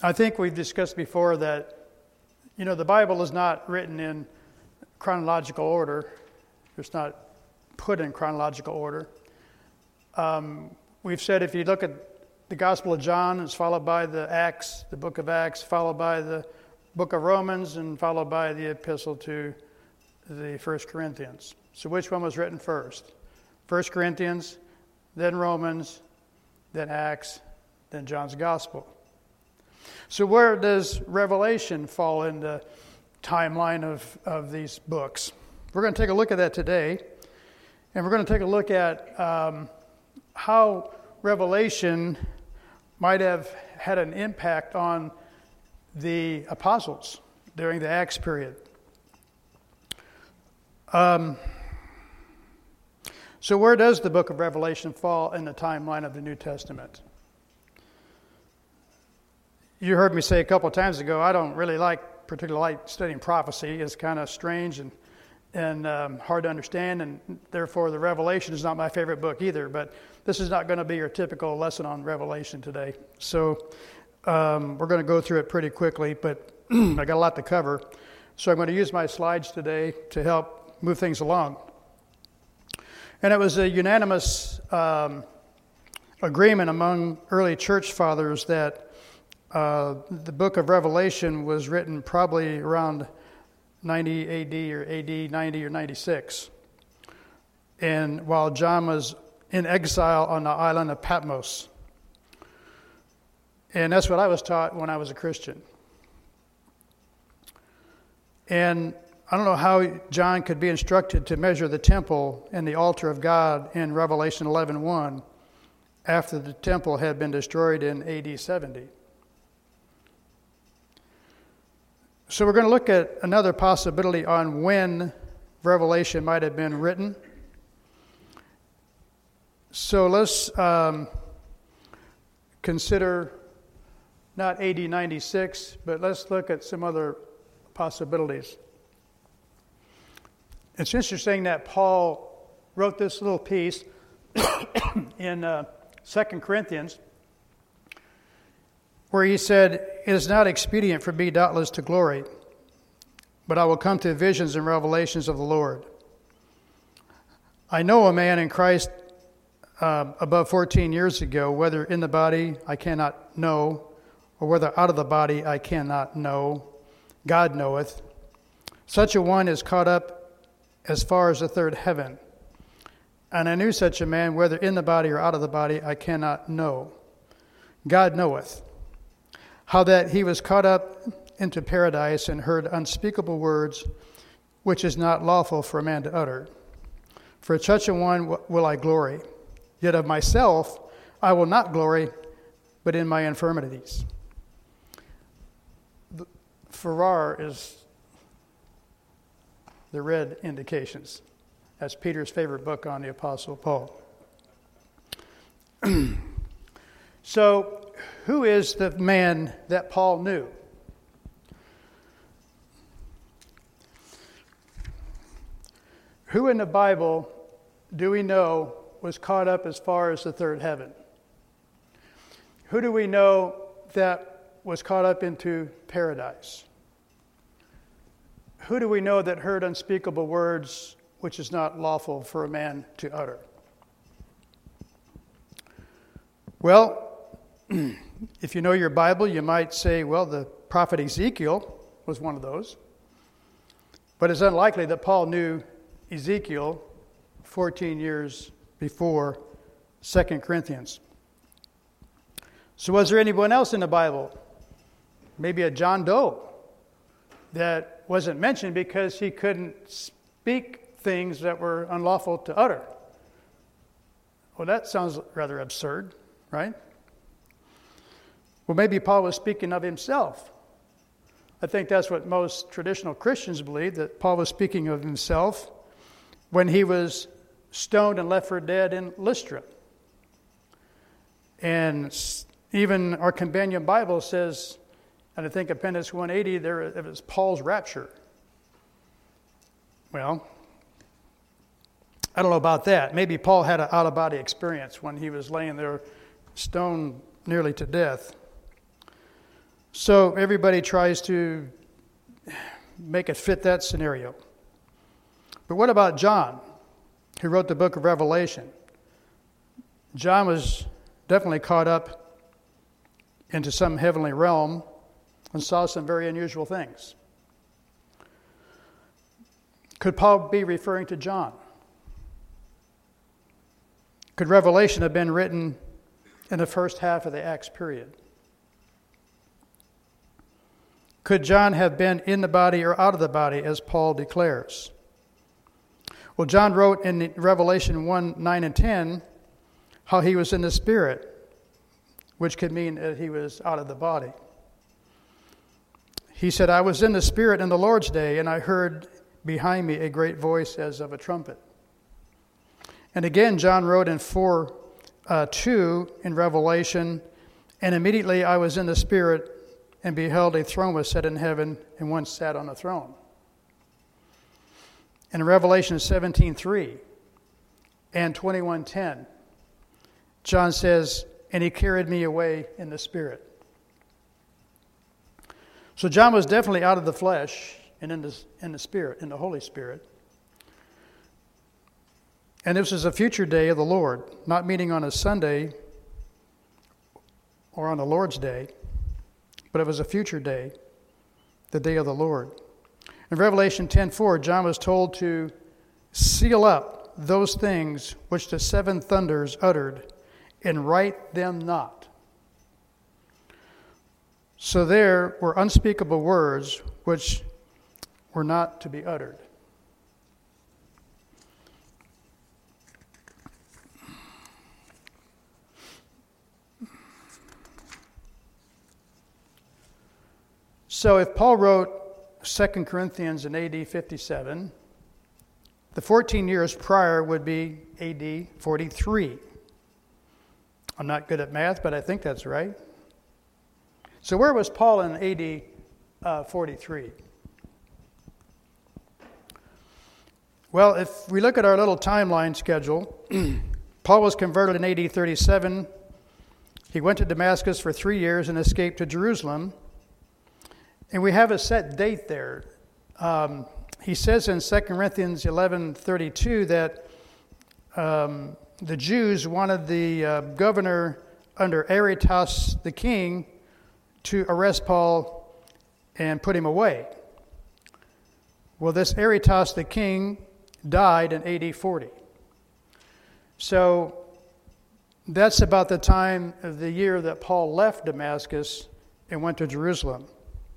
I think we've discussed before that, the Bible is not written in chronological order. It's not put in chronological order. We've said if you look at the Gospel of John, it's followed by the book of Acts, followed by the book of Romans, and followed by the epistle to the 1 Corinthians. So which one was written first? 1 Corinthians, then Romans, then Acts, then John's Gospel. So where does Revelation fall in the timeline of these books? We're going to take a look at that today. And we're going to take a look at how Revelation might have had an impact on the apostles during the Acts period. So where does the book of Revelation fall in the timeline of the New Testament? You heard me say a couple of times ago, I don't really particularly like studying prophecy. It's kind of strange and hard to understand, and therefore the Revelation is not my favorite book either, but this is not going to be your typical lesson on Revelation today. So we're going to go through it pretty quickly, but I got a lot to cover. So I'm going to use my slides today to help move things along. And it was a unanimous agreement among early church fathers that the book of Revelation was written probably around 90 AD or AD 90 or 96. And while John was in exile on the island of Patmos. And that's what I was taught when I was a Christian. And I don't know how John could be instructed to measure the temple and the altar of God in Revelation 11:1 after the temple had been destroyed in AD 70. So we're going to look at another possibility on when Revelation might have been written. So let's consider not AD 96, but let's look at some other possibilities. It's interesting that Paul wrote this little piece in 2 Corinthians where he said, "It is not expedient for me doubtless to glory, but I will come to visions and revelations of the Lord. I know a man in Christ above 14 years ago, whether in the body I cannot know, or whether out of the body I cannot know. God knoweth. Such a one is caught up as far as the third heaven. And I knew such a man, whether in the body or out of the body, I cannot know. God knoweth. How that he was caught up into paradise and heard unspeakable words, which is not lawful for a man to utter. For such a one will I glory. Yet of myself I will not glory, but in my infirmities." Farrar is the red indications. That's Peter's favorite book on the Apostle Paul. So, who is the man that Paul knew? Who in the Bible do we know was caught up as far as the third heaven? Who do we know that was caught up into paradise? Who do we know that heard unspeakable words which is not lawful for a man to utter? Well, if you know your Bible, you might say, well, the prophet Ezekiel was one of those. But it's unlikely that Paul knew Ezekiel 14 years before 2 Corinthians. So was there anyone else in the Bible? Maybe a John Doe that wasn't mentioned because he couldn't speak things that were unlawful to utter. Well, that sounds rather absurd, right? Well, maybe Paul was speaking of himself. I think that's what most traditional Christians believe, that Paul was speaking of himself when he was stoned and left for dead in Lystra. And even our companion Bible says, and I think Appendix 180, it was Paul's rapture. Well, I don't know about that. Maybe Paul had an out-of-body experience when he was laying there stoned nearly to death. So everybody tries to make it fit that scenario. But what about John, who wrote the book of Revelation? John was definitely caught up into some heavenly realm and saw some very unusual things. Could Paul be referring to John? Could Revelation have been written in the first half of the Acts period? Could John have been in the body or out of the body, as Paul declares? Well, John wrote in Revelation 1, 9 and 10, how he was in the Spirit, which could mean that he was out of the body. He said, I was in the Spirit in the Lord's day, and I heard behind me a great voice as of a trumpet. And again, John wrote in 4:2 in Revelation, and immediately I was in the Spirit, and beheld a throne was set in heaven, and one sat on the throne. In Revelation 17:3 and 21:10, John says, and he carried me away in the Spirit. So John was definitely out of the flesh and in the Spirit, in the Holy Spirit. And this was a future day of the Lord, not meeting on a Sunday or on the Lord's day, but it was a future day, the day of the Lord. In Revelation 10:4, John was told to seal up those things which the seven thunders uttered, and write them not. So there were unspeakable words which were not to be uttered. So if Paul wrote 2 Corinthians in AD 57, the 14 years prior would be AD 43. I'm not good at math, but I think that's right. So where was Paul in AD 43? Well, if we look at our little timeline schedule, Paul was converted in AD 37. He went to Damascus for 3 years and escaped to Jerusalem. And we have a set date there. He says in 2 Corinthians 11:32 that the Jews wanted the governor under Aretas the king to arrest Paul and put him away. Well, this Aretas the king died in AD 40. So that's about the time of the year that Paul left Damascus and went to Jerusalem.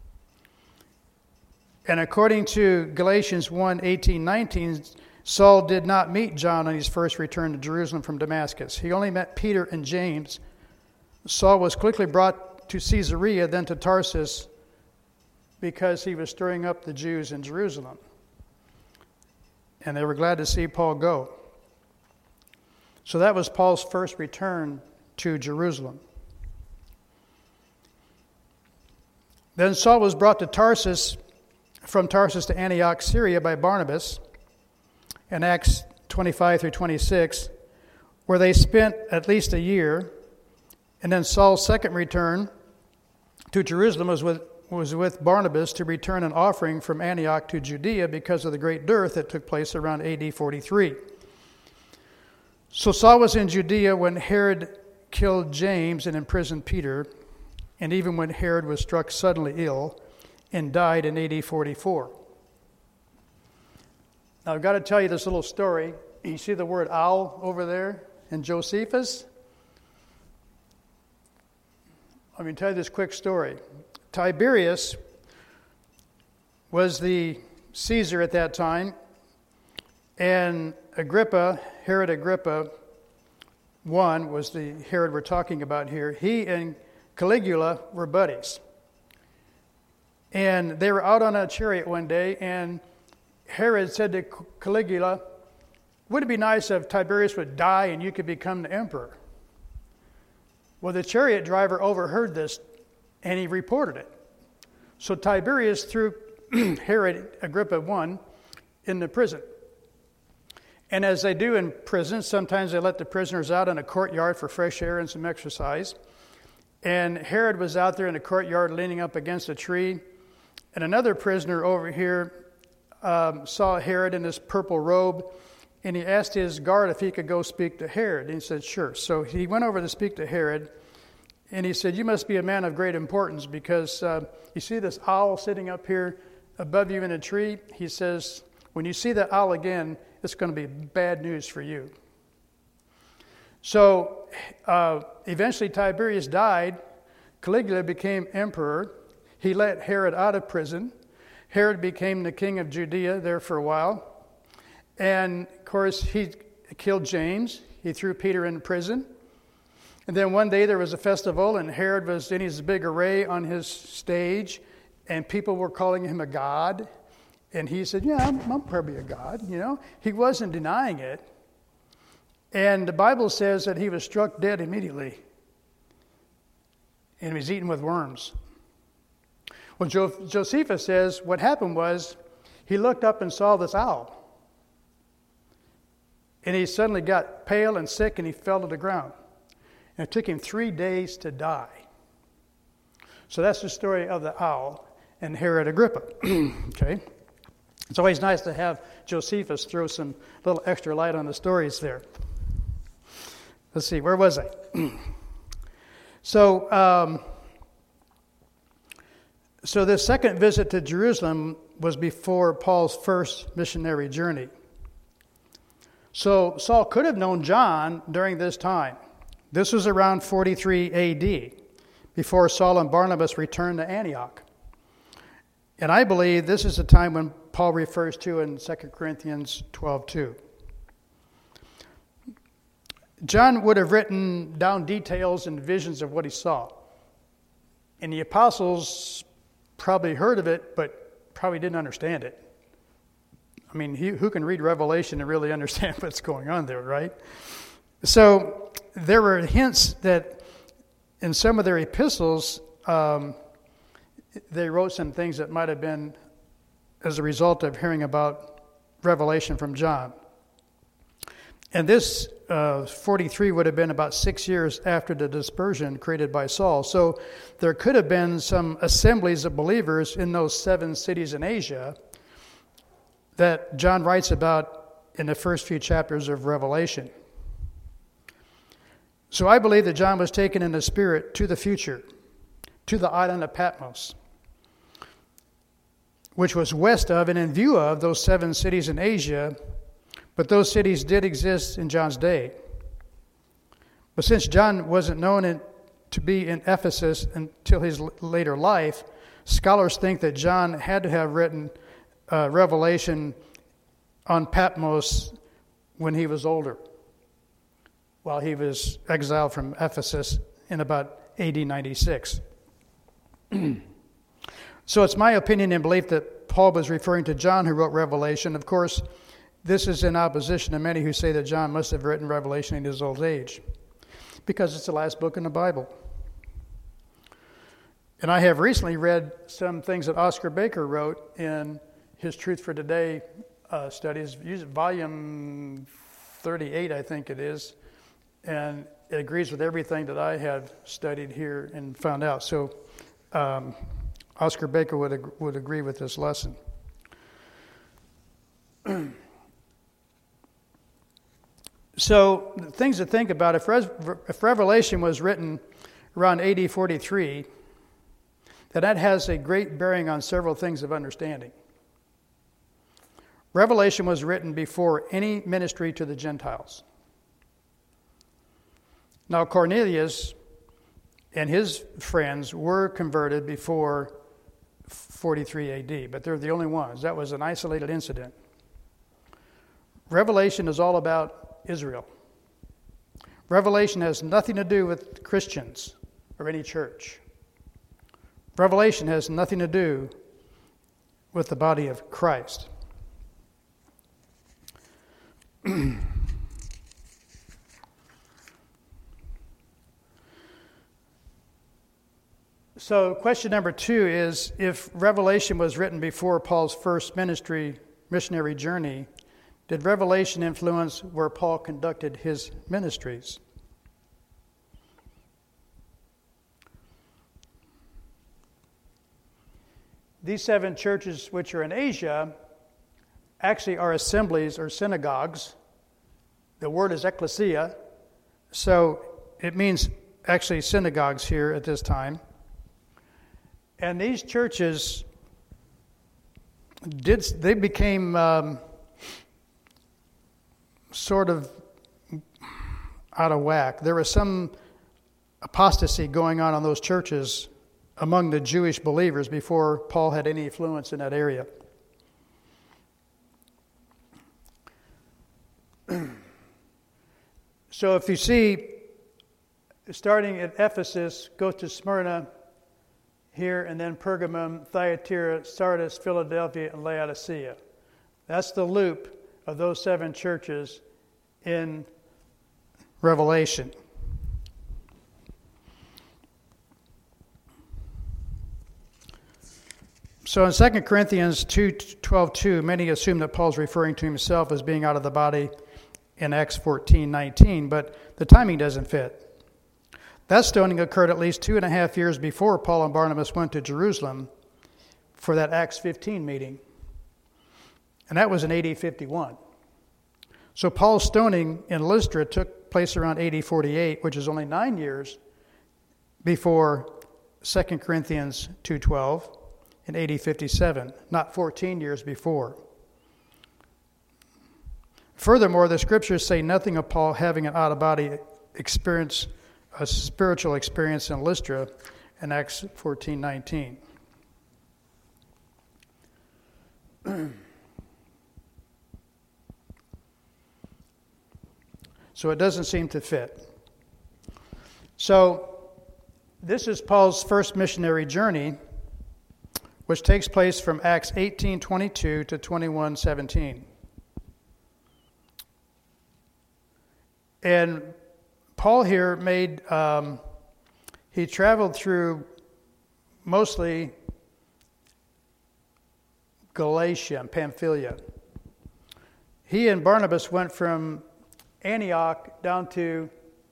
And according to Galatians 1:18-19, Saul did not meet John on his first return to Jerusalem from Damascus. He only met Peter and James. Saul was quickly brought to Caesarea, then to Tarsus, because he was stirring up the Jews in Jerusalem. And they were glad to see Paul go. So that was Paul's first return to Jerusalem. Then Saul was brought to Tarsus, from Tarsus to Antioch, Syria, by Barnabas, in Acts 25-26, where they spent at least a year. And then Saul's second return to Jerusalem was with Barnabas to return an offering from Antioch to Judea because of the great dearth that took place around AD 43. So Saul was in Judea when Herod killed James and imprisoned Peter, and even when Herod was struck suddenly ill and died in AD 44. Now I've got to tell you this little story. You see the word owl over there in Josephus? Let me tell you this quick story. Tiberius was the Caesar at that time, and Agrippa, Herod Agrippa I was the Herod we're talking about here. He and Caligula were buddies. And they were out on a chariot one day, and Herod said to Caligula, would it be nice if Tiberius would die and you could become the emperor? Well, the chariot driver overheard this, and he reported it. So Tiberius threw Herod Agrippa I into prison. And as they do in prison, sometimes they let the prisoners out in a courtyard for fresh air and some exercise. And Herod was out there in the courtyard leaning up against a tree. And another prisoner over here saw Herod in his purple robe, and he asked his guard if he could go speak to Herod. And he said, sure. So he went over to speak to Herod, and he said, you must be a man of great importance because you see this owl sitting up here above you in a tree? He says, when you see that owl again, it's going to be bad news for you. So eventually Tiberius died. Caligula became emperor. He let Herod out of prison. Herod became the king of Judea there for a while. And, of course, he killed James. He threw Peter in prison. And then one day there was a festival, and Herod was in his big array on his stage, and people were calling him a god. And he said, yeah, I'm probably a god, you know. He wasn't denying it. And the Bible says that he was struck dead immediately. And he was eaten with worms. Well, Josephus says what happened was he looked up and saw this owl. And he suddenly got pale and sick and he fell to the ground. And it took him 3 days to die. So that's the story of the owl and Herod Agrippa. Okay? It's always nice to have Josephus throw some little extra light on the stories there. Let's see, where was I? So this second visit to Jerusalem was before Paul's first missionary journey. So Saul could have known John during this time. This was around 43 A.D., before Saul and Barnabas returned to Antioch. And I believe this is the time when Paul refers to in 2 Corinthians 12:2. John would have written down details and visions of what he saw. And the apostles probably heard of it, but probably didn't understand it. I mean, who can read Revelation and really understand what's going on there, right? So there were hints that in some of their epistles, they wrote some things that might have been as a result of hearing about Revelation from John. And this 43 would have been about 6 years after the dispersion created by Saul. So there could have been some assemblies of believers in those 7 cities in Asia that John writes about in the first few chapters of Revelation. So I believe that John was taken in the Spirit to the future, to the island of Patmos, which was west of and in view of those 7 cities in Asia. But those cities did exist in John's day. But since John wasn't known to be in Ephesus until his later life, scholars think that John had to have written Revelation on Patmos when he was older, while he was exiled from Ephesus in about AD 96. So it's my opinion and belief that Paul was referring to John who wrote Revelation. Of course, this is in opposition to many who say that John must have written Revelation in his old age, because it's the last book in the Bible. And I have recently read some things that Oscar Baker wrote in his Truth for Today studies, volume 38, I think it is, and it agrees with everything that I have studied here and found out. So Oscar Baker would agree with this lesson. So things to think about, if Revelation was written around AD 43, then that has a great bearing on several things of understanding. Revelation was written before any ministry to the Gentiles. Now Cornelius and his friends were converted before 43 AD, but they're the only ones. That was an isolated incident. Revelation is all about Israel. Revelation has nothing to do with Christians or any church. Revelation has nothing to do with the body of Christ. So question number 2 is, if Revelation was written before Paul's first missionary journey, did Revelation influence where Paul conducted his ministries? these 7 churches which are in Asia actually are assemblies or synagogues. The word is ecclesia, so it means actually synagogues here at this time. And these churches became sort of out of whack. There was some apostasy going on in those churches among the Jewish believers before Paul had any influence in that area. So if you see, starting at Ephesus, go to Smyrna here, and then Pergamum, Thyatira, Sardis, Philadelphia, and Laodicea. That's the loop of those 7 churches in Revelation. So in 2 Corinthians 2:12-2, many assume that Paul's referring to himself as being out of the body in Acts 14:19, but the timing doesn't fit. That stoning occurred at least 2.5 years before Paul and Barnabas went to Jerusalem for that Acts 15 meeting. And that was in AD 51. So Paul's stoning in Lystra took place around AD 48, which is only 9 years before 2 Corinthians 2:12 in AD 57, not 14 years before. Furthermore, the scriptures say nothing of Paul having an out-of-body experience, a spiritual experience in Lystra in Acts 14:19. So it doesn't seem to fit. So this is Paul's first missionary journey, which takes place from Acts 18:22 to 21:17. And Paul here he traveled through mostly Galatia and Pamphylia. He and Barnabas went from Antioch down to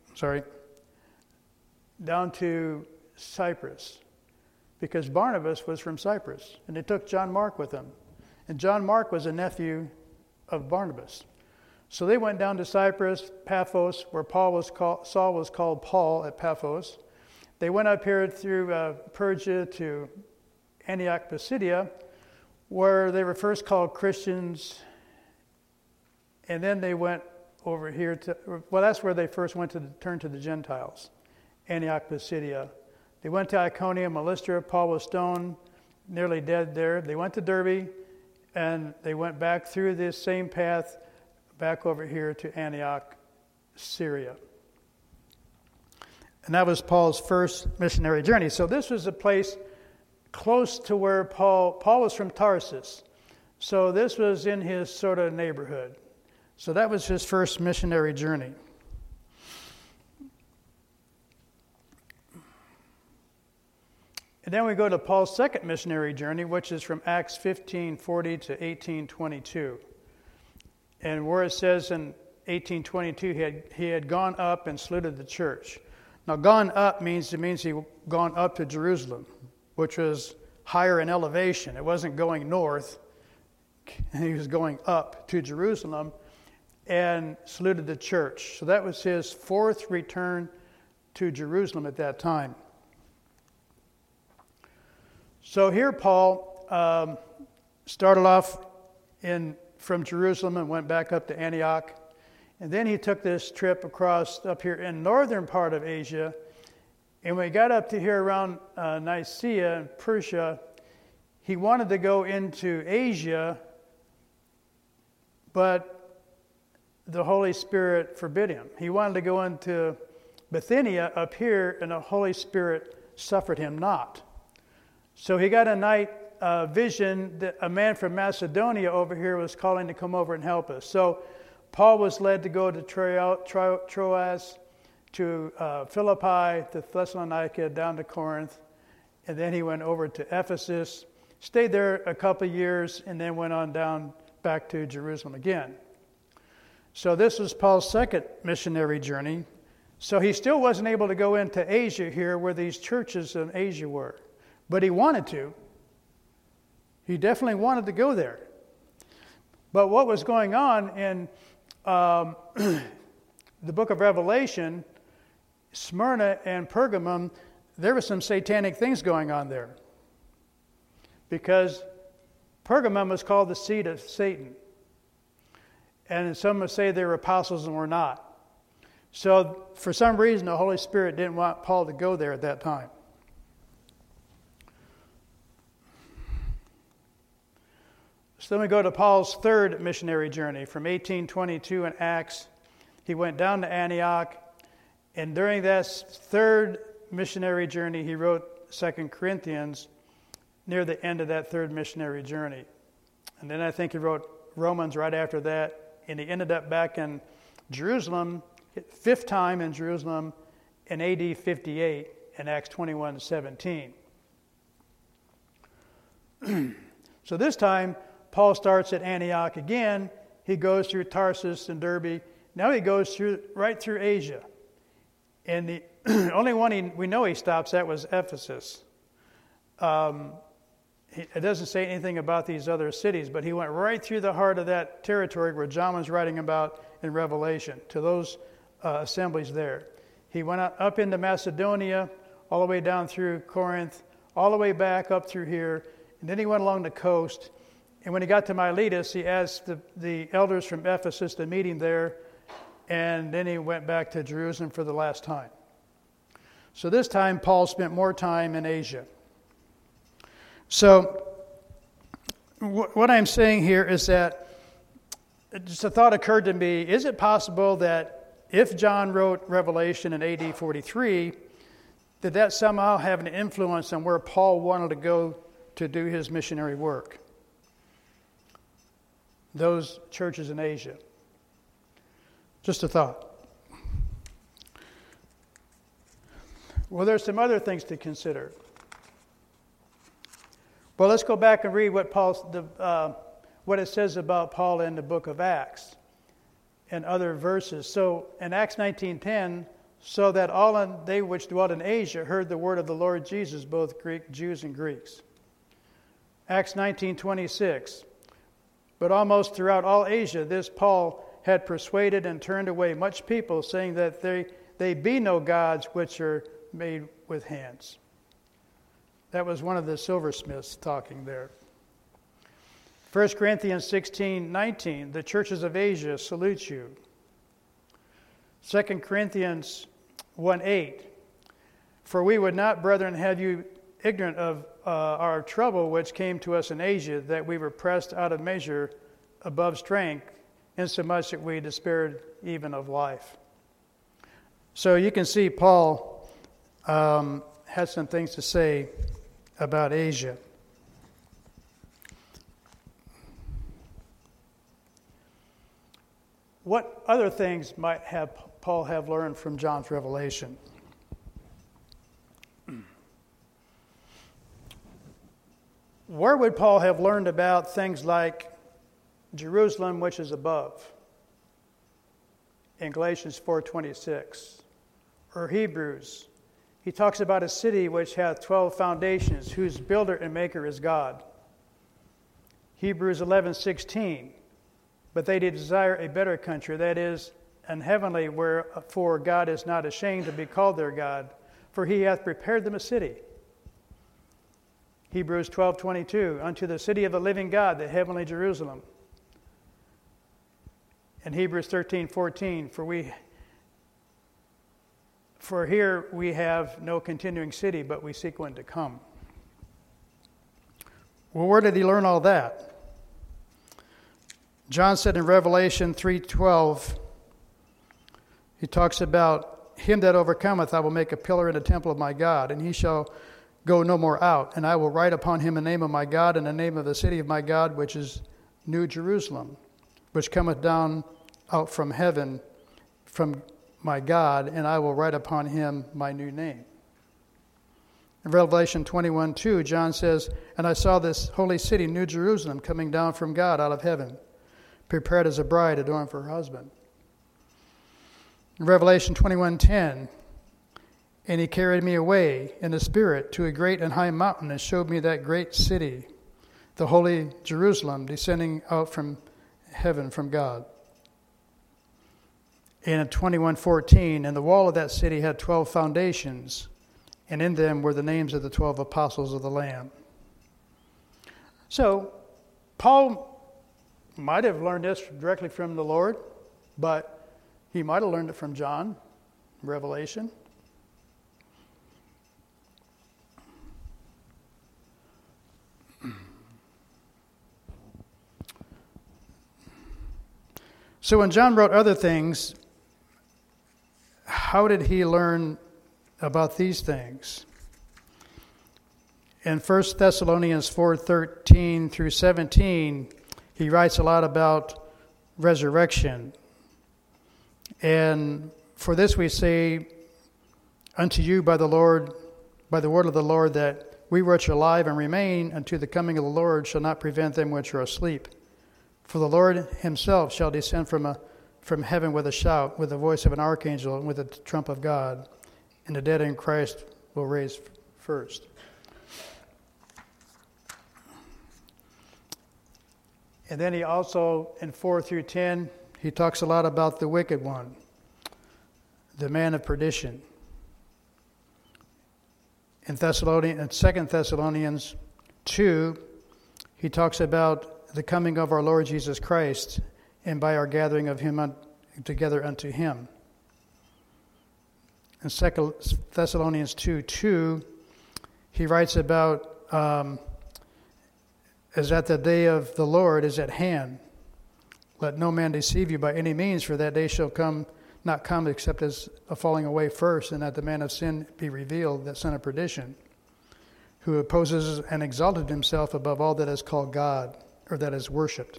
Cyprus, because Barnabas was from Cyprus, and they took John Mark with them. And John Mark was a nephew of Barnabas. So they went down to Cyprus, Paphos, where Saul was called Paul at Paphos. They went up here through Persia to Antioch, Pisidia, where they were first called Christians, and then they went over here that's where they first went to turn to the Gentiles, Antioch, Pisidia. They went to Iconium, Lystra. Paul was stoned, nearly dead there. They went to Derbe, and they went back through this same path back over here to Antioch, Syria. And that was Paul's first missionary journey. So this was a place close to where Paul was from Tarsus. So this was in his sort of neighborhood. So that was his first missionary journey. And then we go to Paul's second missionary journey, which is from Acts 15:40 to 18:22. And where it says in 18:22, he had gone up and saluted the church. Now, gone up means he gone up to Jerusalem, which was higher in elevation. It wasn't going north. He was going up to Jerusalem and saluted the church. So that was his fourth return to Jerusalem at that time. So here Paul started off from Jerusalem and went back up to Antioch. And then he took this trip across up here in northern part of Asia. And when he got up to here around Nicaea and Persia, he wanted to go into Asia, but the Holy Spirit forbid him. He wanted to go into Bithynia up here, and the Holy Spirit suffered him not. So he got a night vision that a man from Macedonia over here was calling to come over and help us. So Paul was led to go to Troas, to Philippi, to Thessalonica, down to Corinth, and then he went over to Ephesus, stayed there a couple of years, and then went on down back to Jerusalem again. So this was Paul's second missionary journey. So he still wasn't able to go into Asia here where these churches in Asia were. But he wanted to. He definitely wanted to go there. But what was going on in the book of Revelation, Smyrna and Pergamum, there were some satanic things going on there. Because Pergamum was called the seat of Satan. And some would say they were apostles and were not. So for some reason, the Holy Spirit didn't want Paul to go there at that time. So then we go to Paul's third missionary journey from 1822 in Acts. He went down to Antioch, and during that third missionary journey, he wrote 2 Corinthians near the end of that third missionary journey. And then I think he wrote Romans right after that, and he ended up back in Jerusalem, fifth time in Jerusalem in AD 58 in Acts 21:17. So this time, Paul starts at Antioch again. He goes through Tarsus and Derbe. Now he goes right through Asia. And the only one we know he stops at was Ephesus. It doesn't say anything about these other cities, but he went right through the heart of that territory where John was writing about in Revelation, to those assemblies there. He went up into Macedonia, all the way down through Corinth, all the way back up through here, and then he went along the coast. And when he got to Miletus, he asked the elders from Ephesus to meet him there, and then he went back to Jerusalem for the last time. So this time, Paul spent more time in Asia. So what I'm saying here is that just a thought occurred to me, is it possible that if John wrote Revelation in AD 43, did that somehow have an influence on where Paul wanted to go to do his missionary work? Those churches in Asia. Just a thought. Well, there's some other things to consider. Well, let's go back and read what it says about Paul in the book of Acts and other verses. So in Acts 19:10, so that all they which dwelt in Asia heard the word of the Lord Jesus, both Jews and Greeks. Acts 19:26, but almost throughout all Asia, this Paul had persuaded and turned away much people, saying that they be no gods which are made with hands. That was one of the silversmiths talking there. 1 Corinthians 16:19, the churches of Asia salute you. 2 Corinthians 1:8, for we would not, brethren, have you ignorant of our trouble which came to us in Asia, that we were pressed out of measure above strength, insomuch that we despaired even of life. So you can see Paul had some things to say about Asia. What other things might have Paul have learned from John's revelation? Where would Paul have learned about things like Jerusalem, which is above, in Galatians 4:26, or Hebrews? He talks about a city which hath 12 foundations, whose builder and maker is God. Hebrews 11:16, but they did desire a better country, that is, an heavenly, wherefore God is not ashamed to be called their God, for he hath prepared them a city. Hebrews 12:22, unto the city of the living God, the heavenly Jerusalem. And Hebrews 13:14, for here we have no continuing city, but we seek one to come. Well, where did he learn all that? John said in Revelation 3:12, he talks about him that overcometh, I will make a pillar in the temple of my God, and he shall go no more out. And I will write upon him the name of my God and the name of the city of my God, which is New Jerusalem, which cometh down out from heaven from my God, and I will write upon him my new name. In Revelation 21:2, John says, and I saw this holy city, New Jerusalem, coming down from God out of heaven, prepared as a bride adorned for her husband. In Revelation 21:10, and he carried me away in the Spirit to a great and high mountain, and showed me that great city, the holy Jerusalem descending out from heaven from God. And in 21:14, and the wall of that city had 12 foundations, and in them were the names of the 12 apostles of the Lamb. So, Paul might have learned this directly from the Lord, but he might have learned it from John, Revelation. So when John wrote other things, how did he learn about these things? In 1 Thessalonians 4:13 through 17, he writes a lot about resurrection. And for this we say unto you by the word of the Lord, that we which are alive and remain unto the coming of the Lord shall not prevent them which are asleep. For the Lord himself shall descend from heaven with a shout, with the voice of an archangel, and with the trump of God, and the dead in Christ will raise first. And then he also, in 4 through 10, he talks a lot about the wicked one, the man of perdition. In 2 Thessalonians 2, he talks about the coming of our Lord Jesus Christ, and by our gathering of him together unto him. In 2 Thessalonians 2:2, he writes about as that the day of the Lord is at hand. Let no man deceive you by any means, for that day shall not come except as a falling away first, and that the man of sin be revealed, that son of perdition, who opposes and exalted himself above all that is called God, or that is worshipped.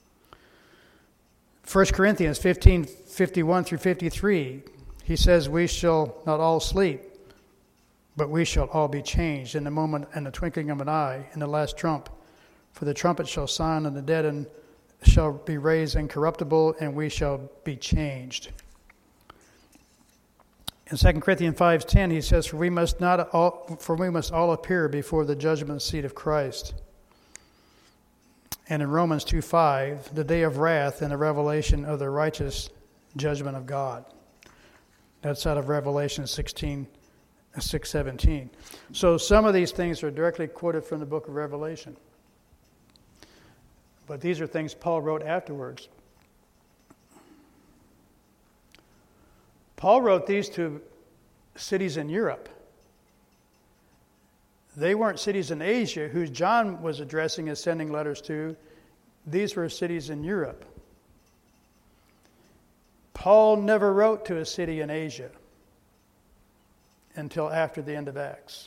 1 Corinthians 15:51 through 53, he says, we shall not all sleep, but we shall all be changed in the moment and the twinkling of an eye, in the last trump. For the trumpet shall sound, and the dead shall be raised incorruptible, and we shall be changed. In 2 Corinthians 5:10, he says, for we must all appear before the judgment seat of Christ. And in Romans 2:5, the day of wrath and the revelation of the righteous judgment of God. That's out of Revelation 6:17. So some of these things are directly quoted from the book of Revelation. But these are things Paul wrote afterwards. Paul wrote these to cities in Europe. They weren't cities in Asia, who John was addressing and sending letters to. These were cities in Europe. Paul never wrote to a city in Asia until after the end of Acts.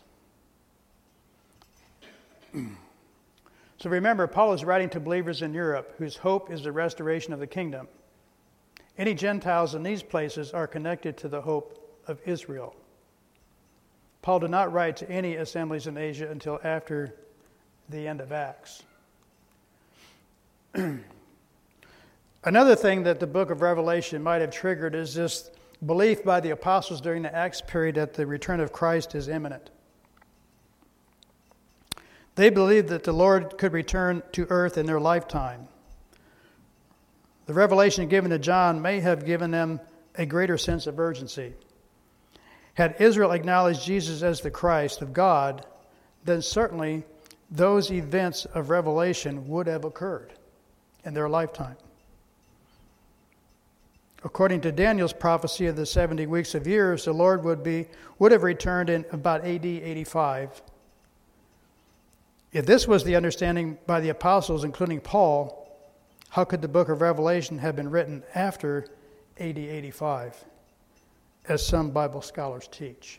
So remember, Paul is writing to believers in Europe whose hope is the restoration of the kingdom. Any Gentiles in these places are connected to the hope of Israel. Paul did not write to any assemblies in Asia until after the end of Acts. Another thing that the book of Revelation might have triggered is this belief by the apostles during the Acts period that the return of Christ is imminent. They believed that the Lord could return to earth in their lifetime. The revelation given to John may have given them a greater sense of urgency. Had Israel acknowledged Jesus as the Christ of God, then certainly those events of Revelation would have occurred in their lifetime. According to Daniel's prophecy of the 70 weeks of years, the Lord would have returned in about AD 85. If this was the understanding by the apostles, including Paul, how could the book of Revelation have been written after AD 85, as some Bible scholars teach?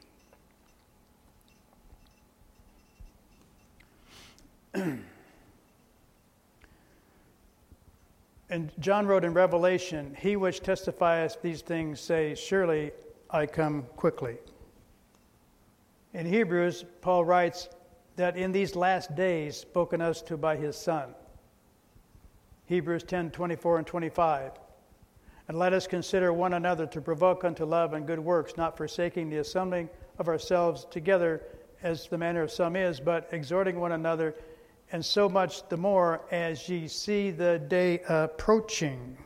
And John wrote in Revelation, he which testifieth these things say, surely I come quickly. In Hebrews, Paul writes that in these last days spoken us to by his Son. Hebrews 10:24 and 25. And let us consider one another to provoke unto love and good works, not forsaking the assembling of ourselves together as the manner of some is, but exhorting one another, and so much the more as ye see the day approaching.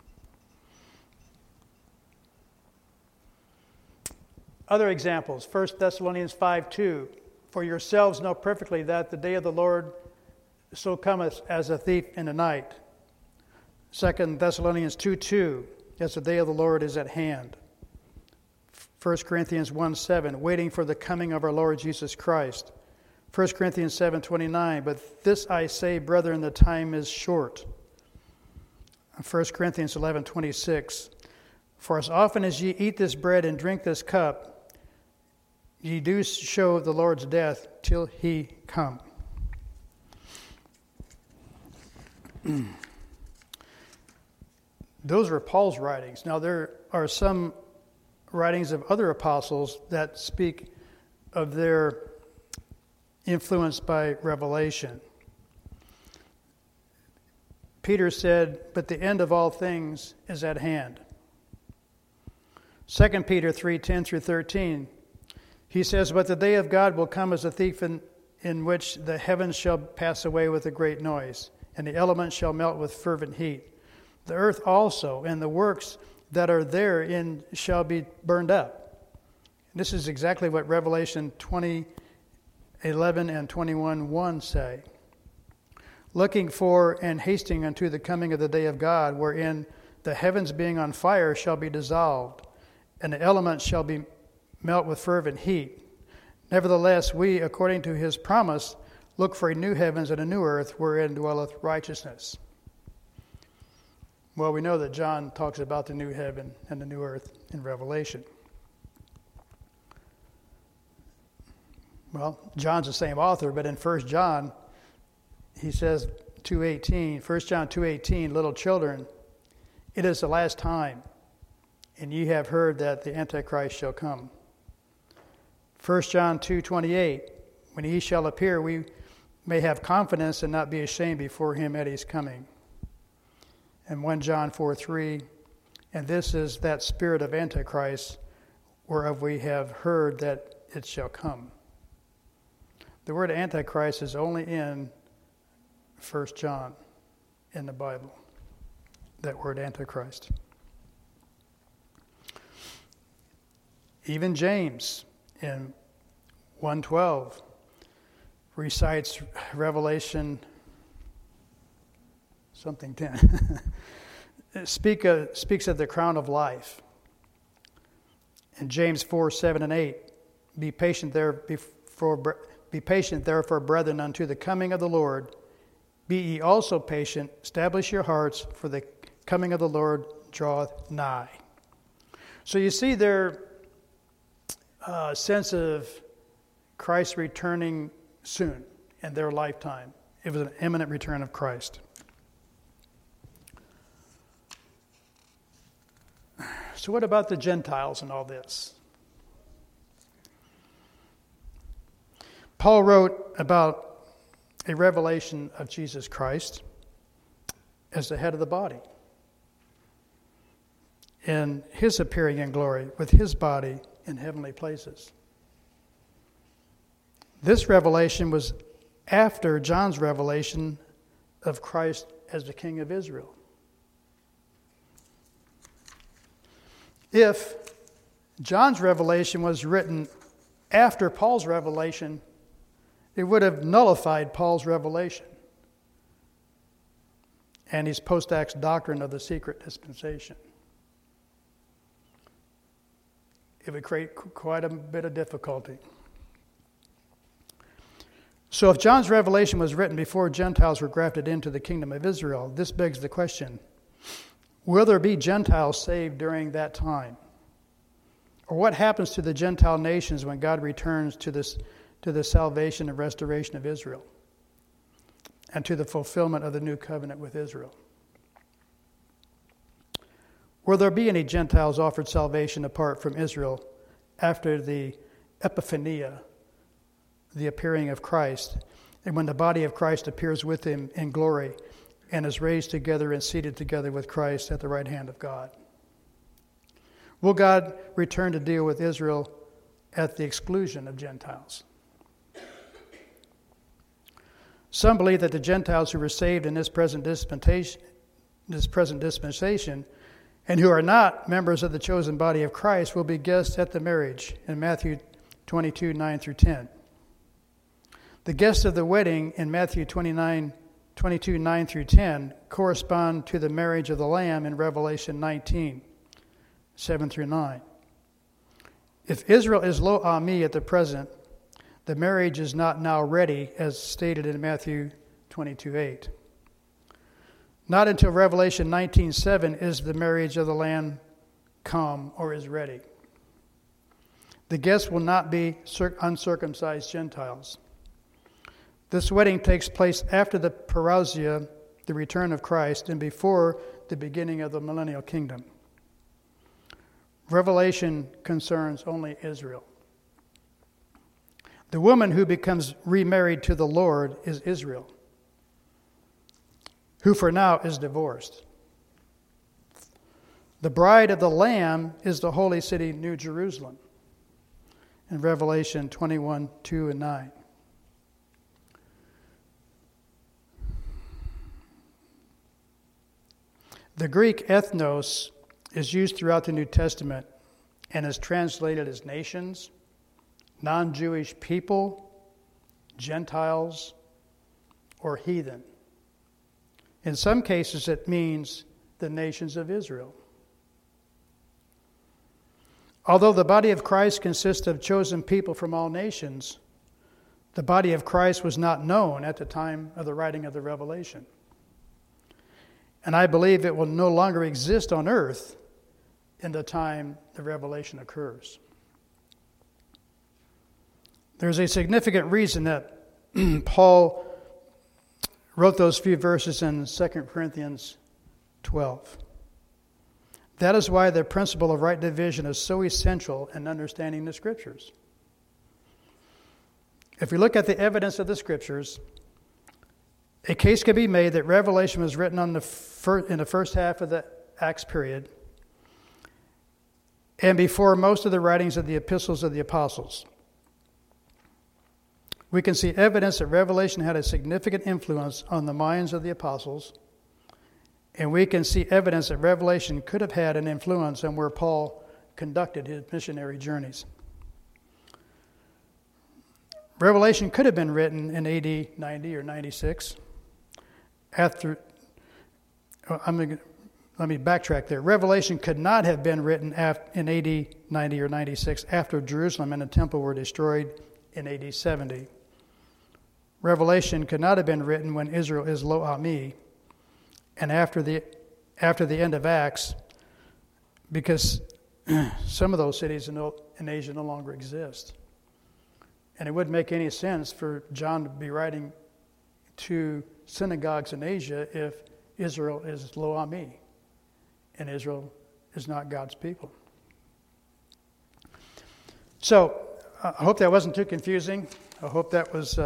Other examples, 1 Thessalonians 5:2, for yourselves know perfectly that the day of the Lord so cometh as a thief in the night. 2 Thessalonians 2:2, yes, the day of the Lord is at hand. 1 Corinthians 1:7, waiting for the coming of our Lord Jesus Christ. 1 Corinthians 7:29, but this I say, brethren, the time is short. 1 Corinthians 11:26, for as often as ye eat this bread and drink this cup, ye do show the Lord's death till he come. Those are Paul's writings. Now there are some writings of other apostles that speak of their influence by revelation. Peter said, but the end of all things is at hand. 2 Peter 3:10 through 13, he says, but the day of God will come as a thief in which the heavens shall pass away with a great noise, and the elements shall melt with fervent heat. The earth also and the works that are therein shall be burned up. This is exactly what Revelation 20:11 and 21:1 say. Looking for and hasting unto the coming of the day of God, wherein the heavens being on fire shall be dissolved, and the elements shall be melt with fervent heat. Nevertheless, we, according to his promise, look for a new heavens and a new earth, wherein dwelleth righteousness. Well, we know that John talks about the new heaven and the new earth in Revelation. Well, John's the same author, but in 1 John, he says 2:18, 1 John 2:18, little children, it is the last time, and ye have heard that the Antichrist shall come. 1 John 2:28, when he shall appear, we may have confidence and not be ashamed before him at his coming. And 1 John 4:3, and this is that spirit of Antichrist, whereof we have heard that it shall come. The word Antichrist is only in 1 John in the Bible, that word Antichrist. Even James in 1:12 recites Revelation something 10. Speaks of the crown of life. In James 4:7 and 8, be patient therefore, brethren, unto the coming of the Lord. Be ye also patient, establish your hearts, for the coming of the Lord draweth nigh. So you see their sense of Christ returning soon in their lifetime. It was an imminent return of Christ. So what about the Gentiles and all this? Paul wrote about a revelation of Jesus Christ as the head of the body, and his appearing in glory with his body in heavenly places. This revelation was after John's revelation of Christ as the King of Israel. If John's revelation was written after Paul's revelation, it would have nullified Paul's revelation and his post-Acts doctrine of the secret dispensation. It would create quite a bit of difficulty. So if John's revelation was written before Gentiles were grafted into the kingdom of Israel, this begs the question, will there be Gentiles saved during that time? Or what happens to the Gentile nations when God returns to the salvation and restoration of Israel and to the fulfillment of the new covenant with Israel? Will there be any Gentiles offered salvation apart from Israel after the epiphania, the appearing of Christ, and when the body of Christ appears with him in glory and is raised together and seated together with Christ at the right hand of God? Will God return to deal with Israel at the exclusion of Gentiles? Some believe that the Gentiles who were saved in this present dispensation, and who are not members of the chosen body of Christ will be guests at the marriage in Matthew 22, 9 through 10. The guests of the wedding in Matthew 22, 9 through 10 correspond to the marriage of the Lamb in Revelation 19, 7 through 9. If Israel is lo ami at the present, the marriage is not now ready, as stated in Matthew 22, 8. Not until Revelation 19:7 is the marriage of the Lamb come or is ready. The guests will not be uncircumcised Gentiles. This wedding takes place after the parousia, the return of Christ, and before the beginning of the millennial kingdom. Revelation concerns only Israel. The woman who becomes remarried to the Lord is Israel, who for now is divorced. The bride of the Lamb is the holy city, New Jerusalem, in Revelation 21, 2 and 9. The Greek ethnos is used throughout the New Testament and is translated as nations, non-Jewish people, Gentiles, or heathen. In some cases, it means the nations of Israel. Although the body of Christ consists of chosen people from all nations, the body of Christ was not known at the time of the writing of the Revelation. And I believe it will no longer exist on earth in the time the revelation occurs. There's a significant reason that Paul wrote those few verses in 2 Corinthians 12. That is why the principle of right division is so essential in understanding the Scriptures. If we look at the evidence of the Scriptures, a case can be made that Revelation was written in the first half of the Acts period and before most of the writings of the epistles of the apostles. We can see evidence that Revelation had a significant influence on the minds of the apostles, and we can see evidence that Revelation could have had an influence on where Paul conducted his missionary journeys. Revelation could have been written in AD 90 or 96. Let me backtrack there. Revelation could not have been written in AD 90 or 96 after Jerusalem and the temple were destroyed in AD 70. Revelation could not have been written when Israel is lo ami and after the end of Acts, because some of those cities in Asia no longer exist. And it wouldn't make any sense for John to be writing to synagogues in Asia if Israel is lo ami and Israel is not God's people. So I hope that wasn't too confusing. I hope that was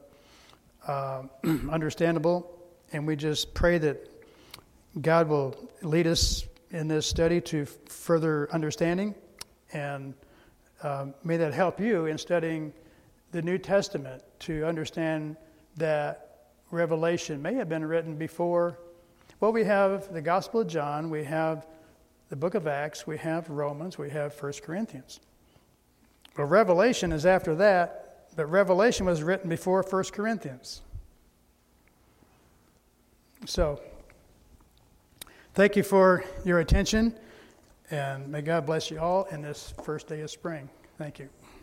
understandable. And we just pray that God will lead us in this study to further understanding. And may that help you in studying the New Testament to understand that Revelation may have been written before. Well, we have the Gospel of John, we have the book of Acts, we have Romans, we have 1 Corinthians. Well, Revelation is after that, but Revelation was written before 1 Corinthians. So, thank you for your attention, and may God bless you all in this first day of spring. Thank you.